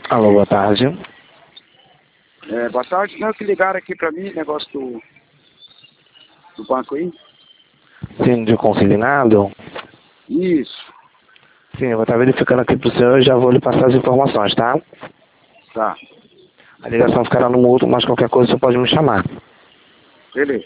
Alô, boa tarde. Boa tarde. Não, que ligaram aqui pra mim, negócio do banco aí. Sim, de consignado? Isso. Sim, eu vou estar verificando aqui pro senhor e já vou lhe passar as informações, tá? Tá. A ligação ficará no mudo, mas qualquer coisa você pode me chamar. Beleza.